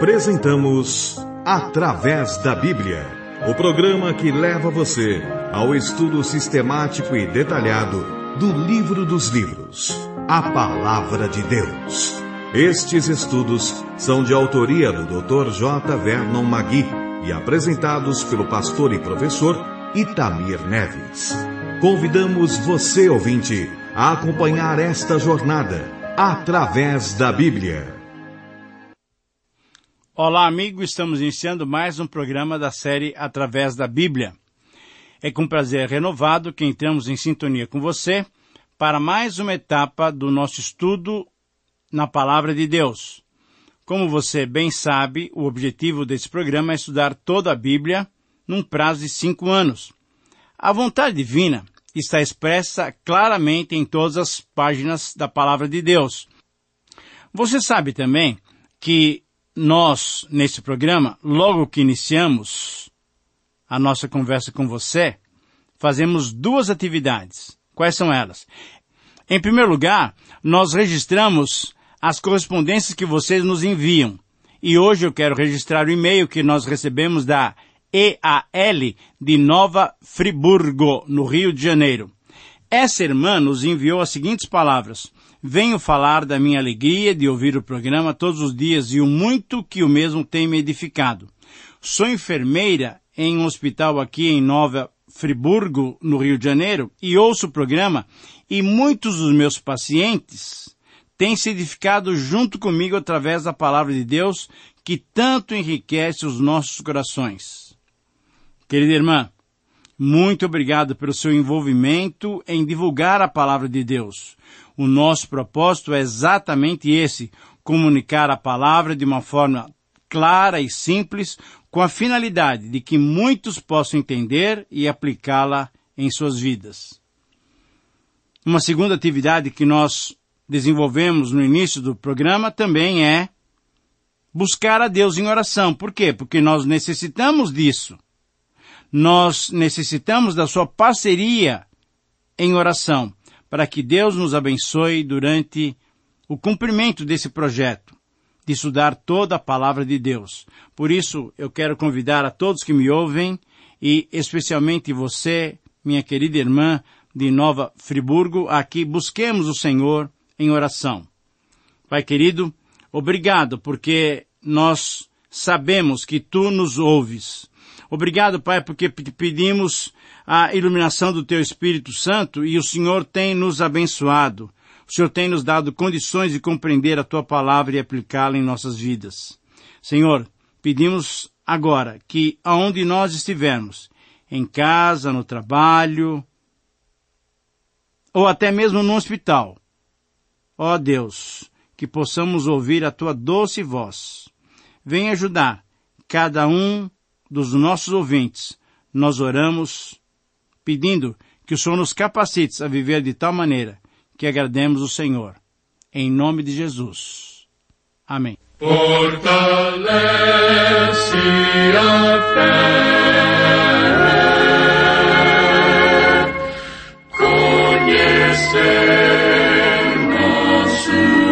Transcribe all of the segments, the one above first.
Apresentamos Através da Bíblia, o programa que leva você ao estudo sistemático e detalhado do Livro dos Livros, a Palavra de Deus. Estes estudos são de autoria do Dr. J. Vernon Magui e apresentados pelo pastor e professor Itamir Neves. Convidamos você, ouvinte, a acompanhar esta jornada através da Bíblia. Olá, amigo, estamos iniciando mais um programa da série Através da Bíblia. É com prazer renovado que entramos em sintonia com você para mais uma etapa do nosso estudo na Palavra de Deus. Como você bem sabe, o objetivo desse programa é estudar toda a Bíblia num prazo de 5 anos. A vontade divina está expressa claramente em todas as páginas da Palavra de Deus. Você sabe também que nós, nesse programa, logo que iniciamos a nossa conversa com você, fazemos 2 atividades. Quais são elas? Em primeiro lugar, nós registramos as correspondências que vocês nos enviam. E hoje eu quero registrar o e-mail que nós recebemos da EAL de Nova Friburgo, no Rio de Janeiro. Essa irmã nos enviou as seguintes palavras: venho falar da minha alegria de ouvir o programa todos os dias e o muito que o mesmo tem me edificado. Sou enfermeira em um hospital aqui em Nova Friburgo, no Rio de Janeiro, e ouço o programa e muitos dos meus pacientes têm se edificado junto comigo através da palavra de Deus que tanto enriquece os nossos corações. Querida irmã, muito obrigado pelo seu envolvimento em divulgar a palavra de Deus. O nosso propósito é exatamente esse: comunicar a palavra de uma forma clara e simples, com a finalidade de que muitos possam entender e aplicá-la em suas vidas. Uma segunda atividade que nós desenvolvemos no início do programa também é buscar a Deus em oração. Por quê? Porque nós necessitamos disso. Nós necessitamos da sua parceria em oração, para que Deus nos abençoe durante o cumprimento desse projeto, de estudar toda a palavra de Deus. Por isso, eu quero convidar a todos que me ouvem, e especialmente você, minha querida irmã de Nova Friburgo, a que busquemos o Senhor em oração. Pai querido, obrigado, porque nós sabemos que Tu nos ouves. Obrigado, Pai, porque pedimos a iluminação do Teu Espírito Santo e o Senhor tem nos abençoado. O Senhor tem nos dado condições de compreender a Tua palavra e aplicá-la em nossas vidas. Senhor, pedimos agora que aonde nós estivermos, em casa, no trabalho, ou até mesmo no hospital, ó Deus, que possamos ouvir a Tua doce voz. Venha ajudar cada um dos nossos ouvintes. Nós oramos pedindo que o Senhor nos capacite a viver de tal maneira que agrademos o Senhor. Em nome de Jesus. Amém. Fortalece a fé, conhecer nosso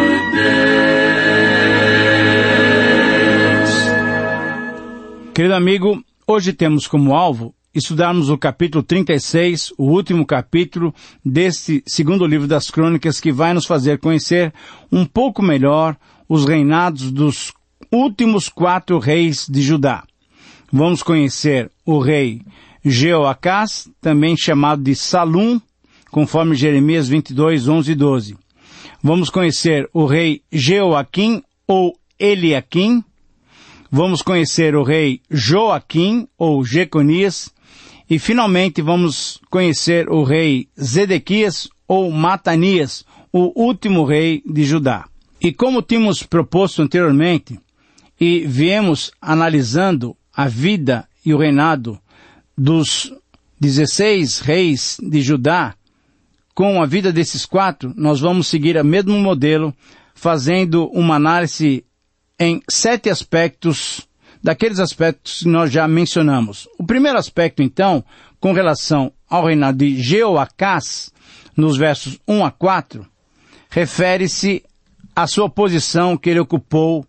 Deus. Querido amigo, hoje temos como alvo estudarmos o capítulo 36, o último capítulo deste segundo livro das Crônicas, que vai nos fazer conhecer um pouco melhor os reinados dos últimos 4 reis de Judá. Vamos conhecer o rei Jeoacás, também chamado de Salum, conforme Jeremias 22, 11 e 12. Vamos conhecer o rei Jeoaquim ou Eliaquim. Vamos conhecer o rei Joaquim ou Jeconias. E finalmente vamos conhecer o rei Zedequias ou Matanias, o último rei de Judá. E como tínhamos proposto anteriormente, e viemos analisando a vida e o reinado dos 16 reis de Judá, com a vida desses 4, nós vamos seguir o mesmo modelo, fazendo uma análise em 7 aspectos, daqueles aspectos que nós já mencionamos. O primeiro aspecto, então, com relação ao reinado de Jeoacás, nos versos 1 a 4, refere-se à sua posição que ele ocupou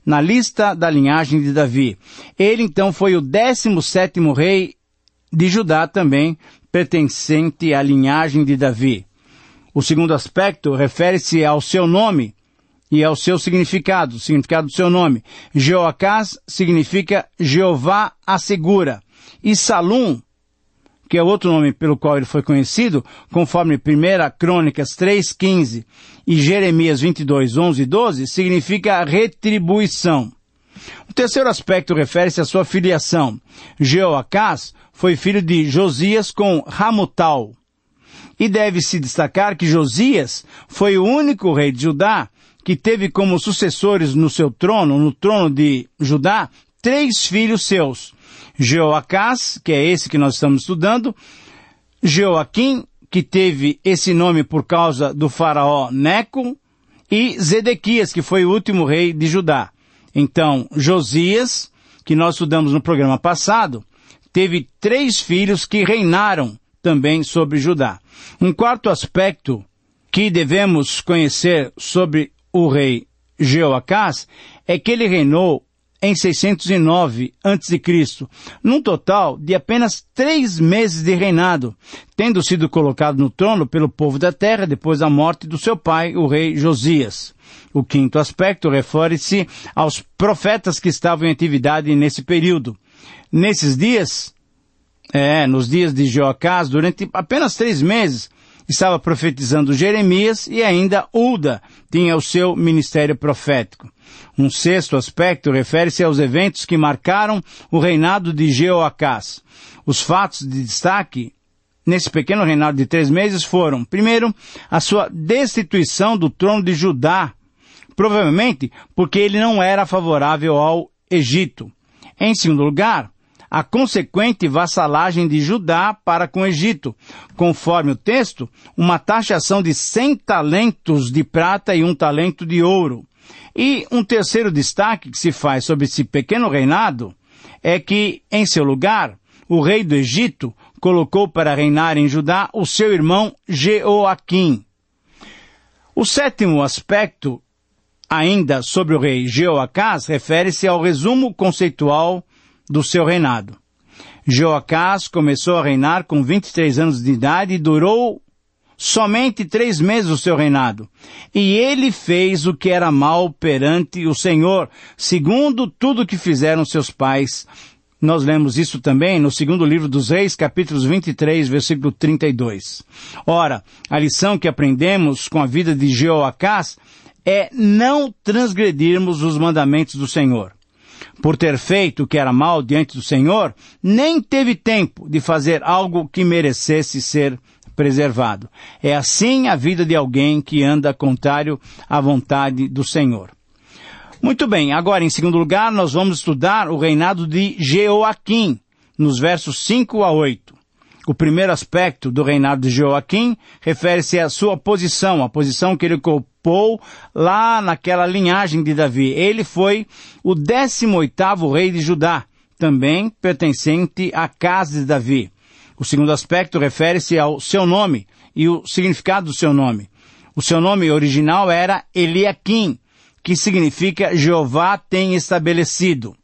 na lista da linhagem de Davi. Ele então foi o 17º rei de Judá também, pertencente à linhagem de Davi. O segundo aspecto refere-se ao seu nome e ao seu significado, o significado do seu nome. Jeoacás significa Jeová assegura. E Salum, que é outro nome pelo qual ele foi conhecido, conforme 1 Crônicas 3:15 e Jeremias 22:11 e 12, significa retribuição. O terceiro aspecto refere-se à sua filiação. Jeoacás foi filho de Josias com Ramutal. E deve-se destacar que Josias foi o único rei de Judá que teve como sucessores no seu trono, no trono de Judá, 3 filhos seus. Jeoacás, que é esse que nós estamos estudando, Jeoaquim, que teve esse nome por causa do faraó Neco, e Zedequias, que foi o último rei de Judá. Então, Josias, que nós estudamos no programa passado, teve 3 filhos que reinaram também sobre Judá. Um quarto aspecto que devemos conhecer sobre o rei Jeoacás é que ele reinou em 609 a.C., num total de apenas 3 meses de reinado, tendo sido colocado no trono pelo povo da terra depois da morte do seu pai, o rei Josias. O quinto aspecto refere-se aos profetas que estavam em atividade nesse período. Nesses dias, nos dias de Jeoacás, durante apenas 3 meses, estava profetizando Jeremias e ainda Ulda tinha o seu ministério profético. Um sexto aspecto refere-se aos eventos que marcaram o reinado de Jeoacás. Os fatos de destaque nesse pequeno reinado de 3 meses foram, primeiro, a sua destituição do trono de Judá, provavelmente porque ele não era favorável ao Egito. Em segundo lugar, a consequente vassalagem de Judá para com o Egito, conforme o texto, uma taxação de 100 talentos de prata e 1 talento de ouro. E um terceiro destaque que se faz sobre esse pequeno reinado é que, em seu lugar, o rei do Egito colocou para reinar em Judá o seu irmão Jeoaquim. O sétimo aspecto, ainda sobre o rei Jeoacás, refere-se ao resumo conceitual do seu reinado. Jeoacás começou a reinar com 23 anos de idade e durou somente 3 meses o seu reinado. E ele fez o que era mal perante o Senhor, segundo tudo que fizeram seus pais. Nós lemos isso também no segundo livro dos Reis, capítulos 23, versículo 32. Ora, a lição que aprendemos com a vida de Jeoacás é não transgredirmos os mandamentos do Senhor. Por ter feito o que era mal diante do Senhor, nem teve tempo de fazer algo que merecesse ser preservado. É assim a vida de alguém que anda contrário à vontade do Senhor. Muito bem, agora em segundo lugar nós vamos estudar o reinado de Jeoaquim, nos versos 5 a 8. O primeiro aspecto do reinado de Jeoaquim refere-se à sua posição, a posição que ele ocupou lá naquela linhagem de Davi. Ele foi o 18º rei de Judá, também pertencente à casa de Davi. O segundo aspecto refere-se ao seu nome e o significado do seu nome. O seu nome original era Eliaquim, que significa Jeová tem estabelecido.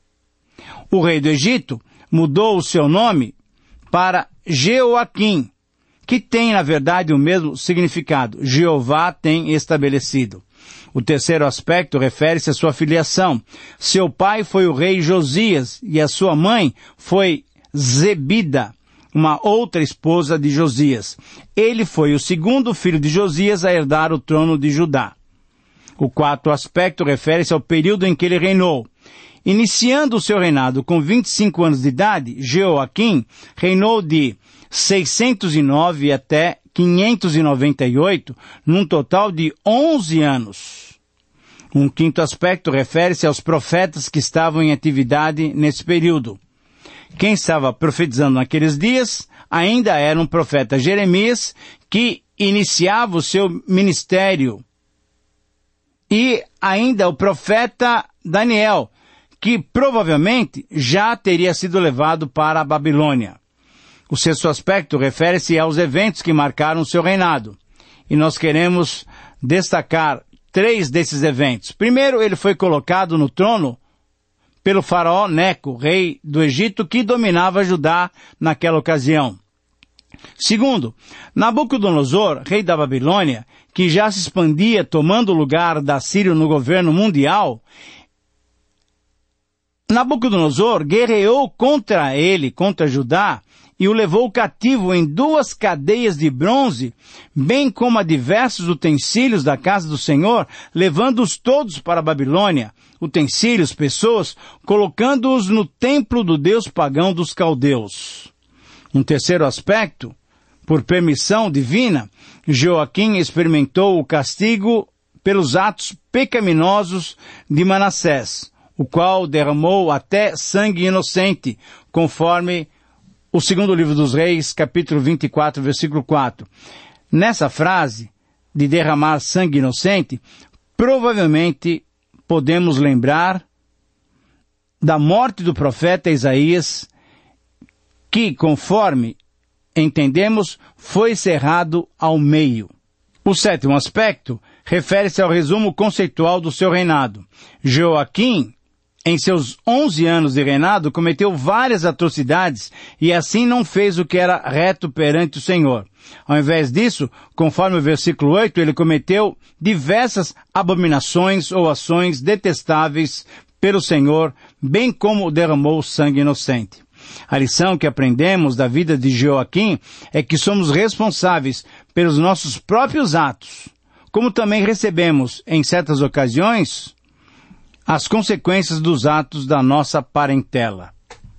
O rei do Egito mudou o seu nome para Jeoaquim, que tem, na verdade, o mesmo significado. Jeová tem estabelecido. O terceiro aspecto refere-se à sua filiação. Seu pai foi o rei Josias e a sua mãe foi Zebida, uma outra esposa de Josias. Ele foi o segundo filho de Josias a herdar o trono de Judá. O quarto aspecto refere-se ao período em que ele reinou. Iniciando o seu reinado com 25 anos de idade, Jeoaquim reinou de 609 até 598, num total de 11 anos. Um quinto aspecto refere-se aos profetas que estavam em atividade nesse período. Quem estava profetizando naqueles dias ainda era um profeta Jeremias, que iniciava o seu ministério. E ainda o profeta Daniel, que provavelmente já teria sido levado para a Babilônia. O sexto aspecto refere-se aos eventos que marcaram seu reinado. E nós queremos destacar 3 desses eventos. Primeiro, ele foi colocado no trono pelo faraó Neco, rei do Egito, que dominava Judá naquela ocasião. Segundo, Nabucodonosor, rei da Babilônia, que já se expandia tomando o lugar da Síria no governo mundial, Nabucodonosor guerreou contra ele, contra Judá, e o levou cativo em 2 cadeias de bronze, bem como a diversos utensílios da casa do Senhor, levando-os todos para a Babilônia, utensílios, pessoas, colocando-os no templo do Deus pagão dos caldeus. Um terceiro aspecto, por permissão divina, Joaquim experimentou o castigo pelos atos pecaminosos de Manassés, o qual derramou até sangue inocente, conforme o segundo livro dos Reis, capítulo 24, versículo 4. Nessa frase, de derramar sangue inocente, provavelmente podemos lembrar da morte do profeta Isaías, que, conforme entendemos, foi cerrado ao meio. O sétimo aspecto refere-se ao resumo conceitual do seu reinado. Joaquim, em seus 11 anos de reinado, cometeu várias atrocidades e assim não fez o que era reto perante o Senhor. Ao invés disso, conforme o versículo 8, ele cometeu diversas abominações ou ações detestáveis pelo Senhor, bem como derramou sangue inocente. A lição que aprendemos da vida de Joaquim é que somos responsáveis pelos nossos próprios atos, como também recebemos, em certas ocasiões, as consequências dos atos da nossa parentela.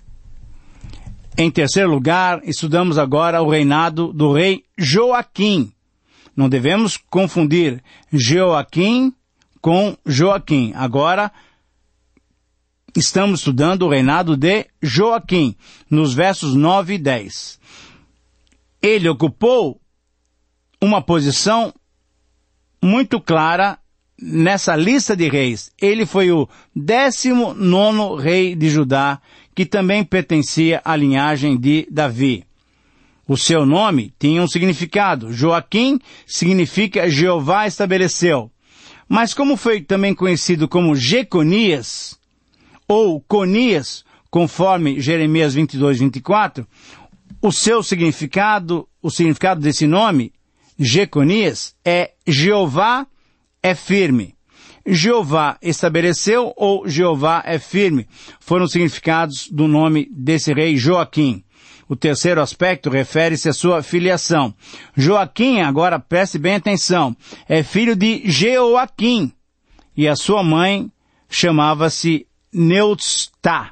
Em terceiro lugar, estudamos agora o reinado do rei Joaquim. Não devemos confundir Joaquim com Joaquim. Agora, estamos estudando o reinado de Joaquim, nos versos 9 e 10. Ele ocupou uma posição muito clara nessa lista de reis. Ele foi o 19º rei de Judá, que também pertencia à linhagem de Davi. O seu nome tinha um significado. Joaquim significa Jeová estabeleceu. Mas como foi também conhecido como Jeconias, ou Conias, conforme Jeremias 22, 24, o significado desse nome, Jeconias, é Jeová é firme. Jeová estabeleceu ou Jeová é firme foram os significados do nome desse rei Joaquim. O terceiro aspecto refere-se à sua filiação. Joaquim, agora preste bem atenção, é filho de Jeoaquim e a sua mãe chamava-se Neustá.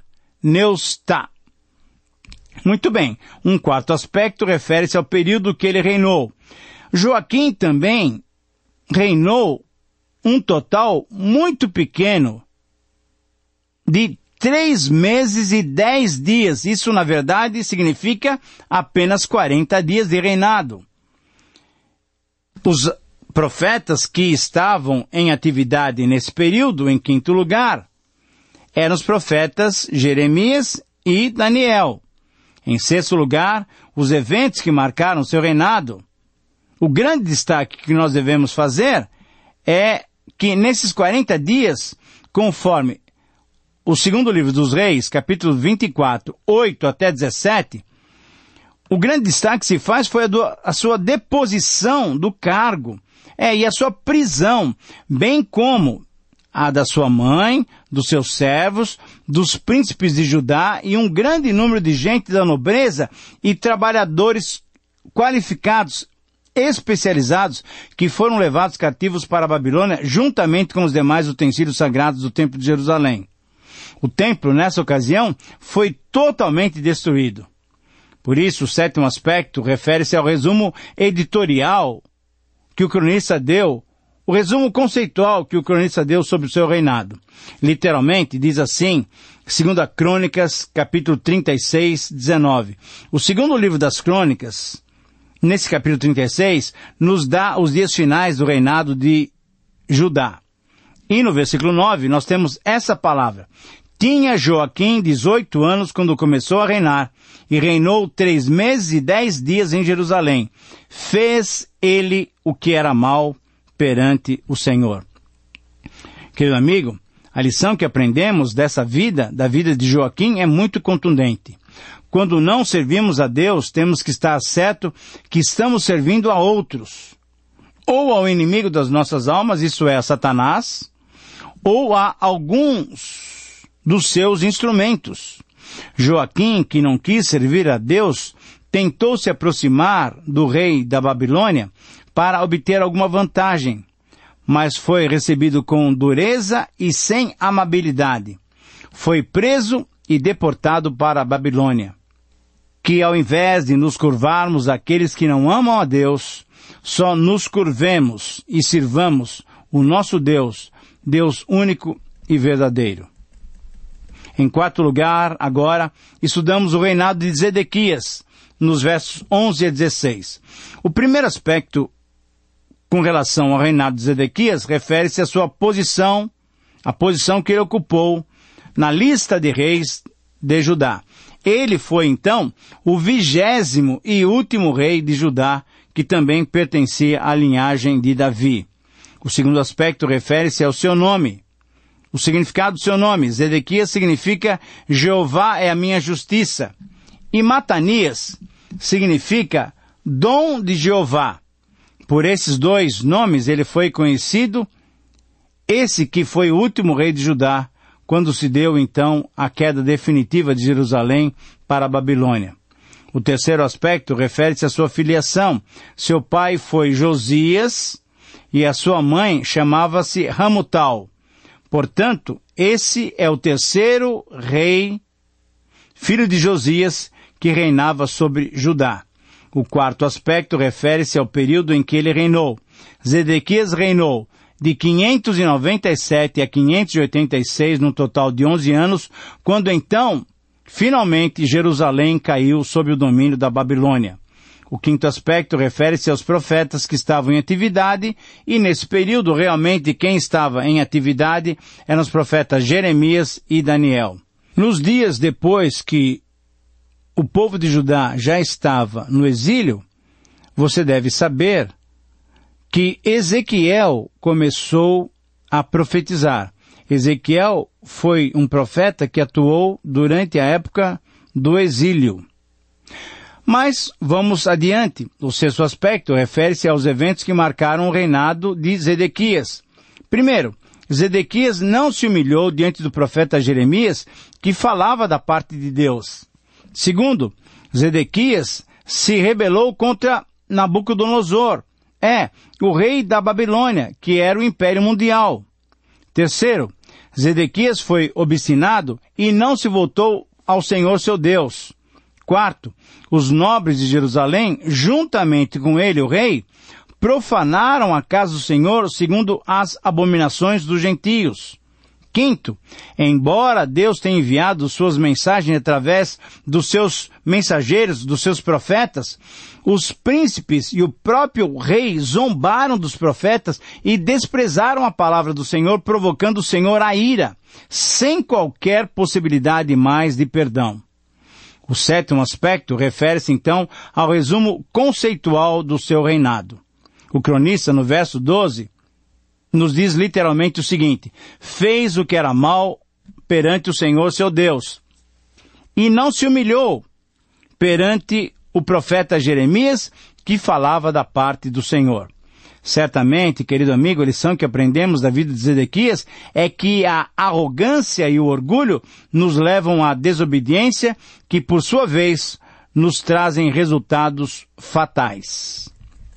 Muito bem, um quarto aspecto refere-se ao período que ele reinou. Joaquim também reinou um total muito pequeno de 3 meses e 10 dias. Isso, na verdade, significa apenas 40 dias de reinado. Os profetas que estavam em atividade nesse período, em quinto lugar, eram os profetas Jeremias e Daniel. Em sexto lugar, os eventos que marcaram seu reinado. O grande destaque que nós devemos fazer é que nesses 40 dias, conforme o segundo livro dos Reis, capítulo 24, 8 até 17, o grande destaque que se faz foi a sua deposição do cargo, e a sua prisão, bem como a da sua mãe, dos seus servos, dos príncipes de Judá e um grande número de gente da nobreza e trabalhadores qualificados, especializados, que foram levados cativos para a Babilônia, juntamente com os demais utensílios sagrados do Templo de Jerusalém. O templo, nessa ocasião, foi totalmente destruído. Por isso, o sétimo aspecto refere-se ao resumo editorial que o cronista deu, o resumo conceitual que o cronista deu sobre o seu reinado. Literalmente, diz assim, 2 Crônicas, capítulo 36, 19. O segundo livro das Crônicas, nesse capítulo 36, nos dá os dias finais do reinado de Judá. E no versículo 9, nós temos essa palavra. Tinha Joaquim 18 anos quando começou a reinar, e reinou 3 meses e 10 dias em Jerusalém. Fez ele o que era mal perante o Senhor. Querido amigo, a lição que aprendemos dessa vida, da vida de Joaquim, é muito contundente. Quando não servimos a Deus, temos que estar certo que estamos servindo a outros. Ou ao inimigo das nossas almas, isso é, a Satanás, ou a alguns dos seus instrumentos. Joaquim, que não quis servir a Deus, tentou se aproximar do rei da Babilônia para obter alguma vantagem, mas foi recebido com dureza e sem amabilidade. Foi preso e deportado para a Babilônia. Que ao invés de nos curvarmos àqueles que não amam a Deus, só nos curvemos e sirvamos o nosso Deus, Deus único e verdadeiro. Em quarto lugar, agora, estudamos o reinado de Zedequias, nos versos 11 a 16. O primeiro aspecto com relação ao reinado de Zedequias refere-se à sua posição, a posição que ele ocupou na lista de reis de Judá. Ele foi, então, o 20º e último rei de Judá, que também pertencia à linhagem de Davi. O segundo aspecto refere-se ao seu nome. O significado do seu nome, Zedequias, significa Jeová é a minha justiça. E Matanias significa dom de Jeová. Por esses dois nomes ele foi conhecido, esse que foi o último rei de Judá, quando se deu então a queda definitiva de Jerusalém para a Babilônia. O terceiro aspecto refere-se à sua filiação. Seu pai foi Josias e a sua mãe chamava-se Ramutal. Portanto, esse é o terceiro rei, filho de Josias, que reinava sobre Judá. O quarto aspecto refere-se ao período em que ele reinou. Zedequias reinou de 597 a 586, num total de 11 anos, quando então, finalmente, Jerusalém caiu sob o domínio da Babilônia. O quinto aspecto refere-se aos profetas que estavam em atividade, e nesse período, realmente, quem estava em atividade eram os profetas Jeremias e Daniel. Nos dias depois que o povo de Judá já estava no exílio, você deve saber que Ezequiel começou a profetizar. Ezequiel foi um profeta que atuou durante a época do exílio. Mas vamos adiante. O sexto aspecto refere-se aos eventos que marcaram o reinado de Zedequias. Primeiro, Zedequias não se humilhou diante do profeta Jeremias, que falava da parte de Deus. Segundo, Zedequias se rebelou contra Nabucodonosor, o rei da Babilônia, que era o império mundial. Terceiro, Zedequias foi obstinado e não se voltou ao Senhor seu Deus. Quarto, os nobres de Jerusalém, juntamente com ele, o rei, profanaram a casa do Senhor segundo as abominações dos gentios. Quinto, embora Deus tenha enviado suas mensagens através dos seus mensageiros, dos seus profetas, os príncipes e o próprio rei zombaram dos profetas e desprezaram a palavra do Senhor, provocando o Senhor a ira, sem qualquer possibilidade mais de perdão. O sétimo aspecto refere-se então ao resumo conceitual do seu reinado. O cronista, no verso 12, nos diz literalmente o seguinte: fez o que era mal perante o Senhor seu Deus, e não se humilhou perante o profeta Jeremias, que falava da parte do Senhor. Certamente, querido amigo, a lição que aprendemos da vida de Zedequias é que a arrogância e o orgulho nos levam à desobediência, que por sua vez nos trazem resultados fatais.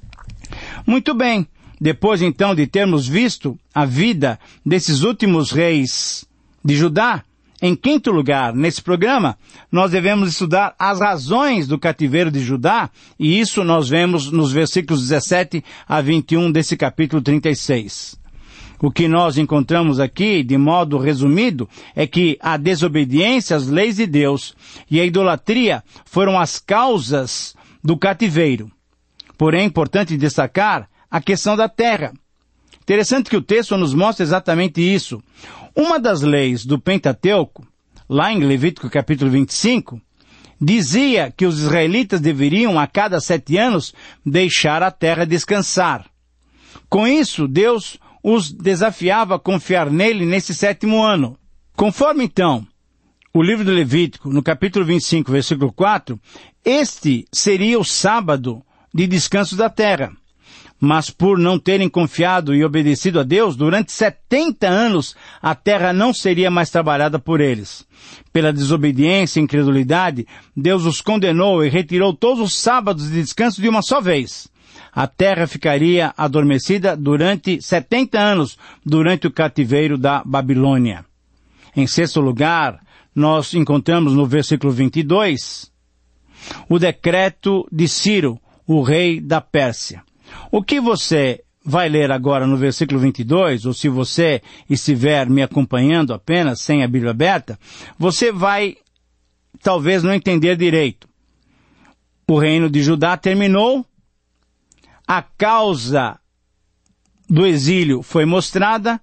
Muito bem. Depois, então, de termos visto a vida desses últimos reis de Judá, em quinto lugar, nesse programa, nós devemos estudar as razões do cativeiro de Judá, e isso nós vemos nos versículos 17 a 21 desse capítulo 36. O que nós encontramos aqui, de modo resumido, é que a desobediência às leis de Deus e a idolatria foram as causas do cativeiro. Porém, é importante destacar a questão da terra. Interessante que o texto nos mostra exatamente isso. Uma das leis do Pentateuco, lá em Levítico capítulo 25, dizia que os israelitas deveriam, a cada 7 anos, deixar a terra descansar. Com isso, Deus os desafiava a confiar nele nesse 7º ano. Conforme então o livro do Levítico, no capítulo 25, versículo 4, este seria o sábado de descanso da terra. Mas por não terem confiado e obedecido a Deus, durante 70 anos a terra não seria mais trabalhada por eles. Pela desobediência e incredulidade, Deus os condenou e retirou todos os sábados de descanso de uma só vez. A terra ficaria adormecida durante 70 anos, durante o cativeiro da Babilônia. Em 6º lugar, nós encontramos no versículo 22, o decreto de Ciro, o rei da Pérsia. O que você vai ler agora no versículo 22, ou se você estiver me acompanhando apenas, sem a Bíblia aberta, você vai talvez não entender direito. O reino de Judá terminou, a causa do exílio foi mostrada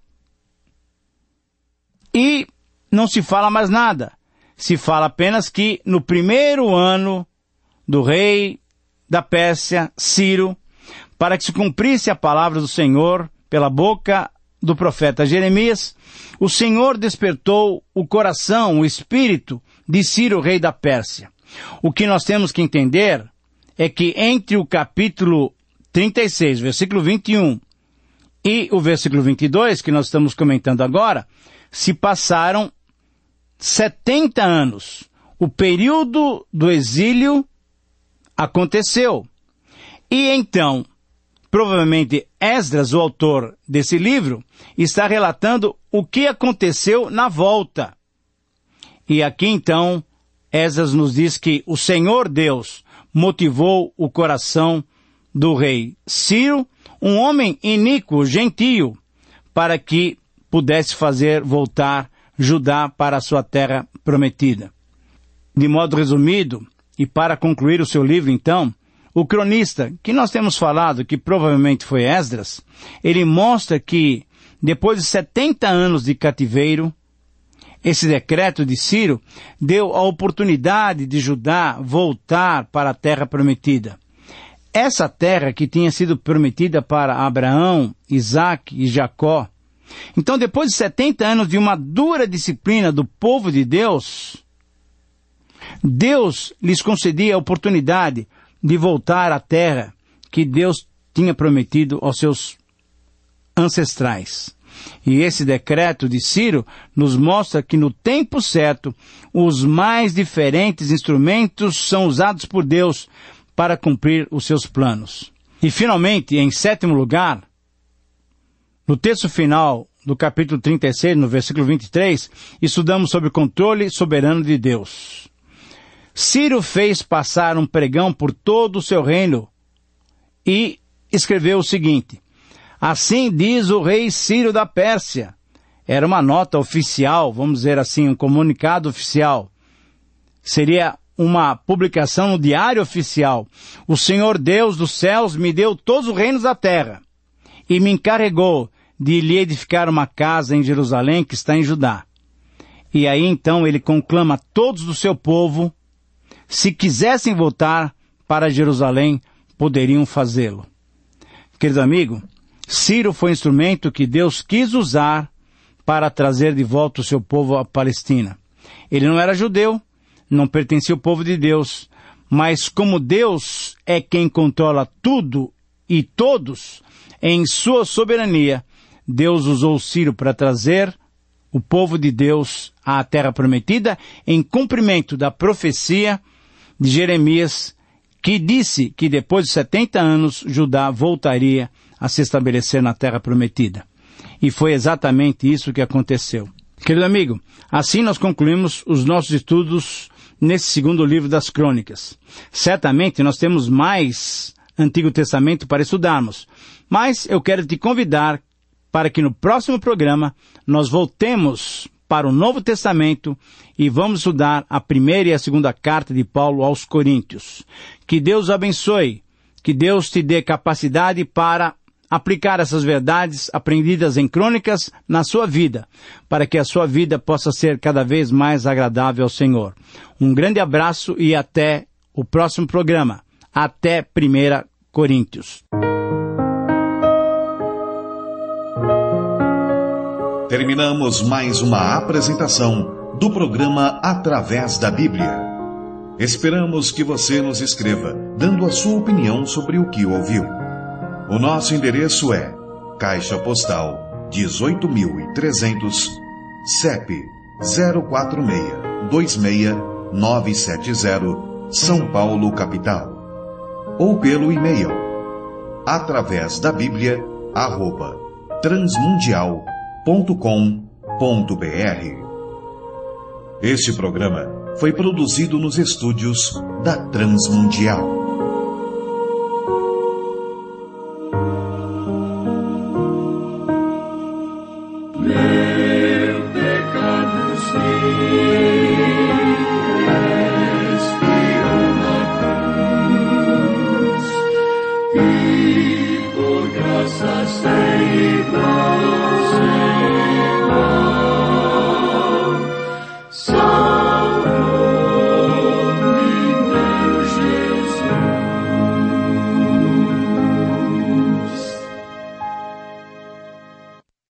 e não se fala mais nada. Se fala apenas que no 1º ano do rei da Pérsia, Ciro, para que se cumprisse a palavra do Senhor pela boca do profeta Jeremias, o Senhor despertou o coração, o espírito de Ciro, rei da Pérsia. O que nós temos que entender é que entre o capítulo 36, versículo 21 e o versículo 22, que nós estamos comentando agora, se passaram 70 anos. O período do exílio aconteceu. E então, provavelmente Esdras, o autor desse livro, está relatando o que aconteceu na volta. E aqui então, Esdras nos diz que o Senhor Deus motivou o coração do rei Ciro, um homem iníquo, gentio, para que pudesse fazer voltar Judá para a sua terra prometida. De modo resumido, e para concluir o seu livro então, o cronista, que nós temos falado que provavelmente foi Esdras, ele mostra que, depois de 70 anos de cativeiro, esse decreto de Ciro deu a oportunidade de Judá voltar para a terra prometida. Essa terra que tinha sido prometida para Abraão, Isaque e Jacó. Então, depois de 70 anos de uma dura disciplina do povo de Deus, Deus lhes concedia a oportunidade de voltar à terra que Deus tinha prometido aos seus ancestrais. E esse decreto de Ciro nos mostra que no tempo certo, os mais diferentes instrumentos são usados por Deus para cumprir os seus planos. E finalmente, em 7º lugar, no texto final do capítulo 36, no versículo 23, estudamos sobre o controle soberano de Deus. Ciro fez passar um pregão por todo o seu reino e escreveu o seguinte: assim diz o rei Ciro da Pérsia. Era uma nota oficial, vamos dizer assim, um comunicado oficial. Seria uma publicação no diário oficial. O Senhor Deus dos céus me deu todos os reinos da terra e me encarregou de lhe edificar uma casa em Jerusalém que está em Judá. E aí então ele conclama todos do seu povo, se quisessem voltar para Jerusalém, poderiam fazê-lo. Querido amigo, Ciro foi um instrumento que Deus quis usar para trazer de volta o seu povo à Palestina. Ele não era judeu, não pertencia ao povo de Deus, mas como Deus é quem controla tudo e todos, em sua soberania, Deus usou Ciro para trazer o povo de Deus à terra prometida, em cumprimento da profecia de Jeremias, que disse que depois de 70 anos, Judá voltaria a se estabelecer na terra prometida. E foi exatamente isso que aconteceu. Querido amigo, assim nós concluímos os nossos estudos nesse 2º livro das Crônicas. Certamente nós temos mais Antigo Testamento para estudarmos, mas eu quero te convidar para que no próximo programa nós voltemos para o Novo Testamento e vamos estudar a 1ª e a 2ª carta de Paulo aos Coríntios. Que Deus abençoe, que Deus te dê capacidade para aplicar essas verdades aprendidas em Crônicas na sua vida, para que a sua vida possa ser cada vez mais agradável ao Senhor. Um grande abraço e até o próximo programa. Até 1 Coríntios. terminamos mais uma apresentação do programa Através da Bíblia. Esperamos que você nos escreva, dando a sua opinião sobre o que ouviu. O nosso endereço é Caixa Postal 18.300, CEP 046-26970, São Paulo, capital. Ou pelo e-mail atravesdabiblia@transmundial.com.br. Este programa foi produzido nos estúdios da Transmundial.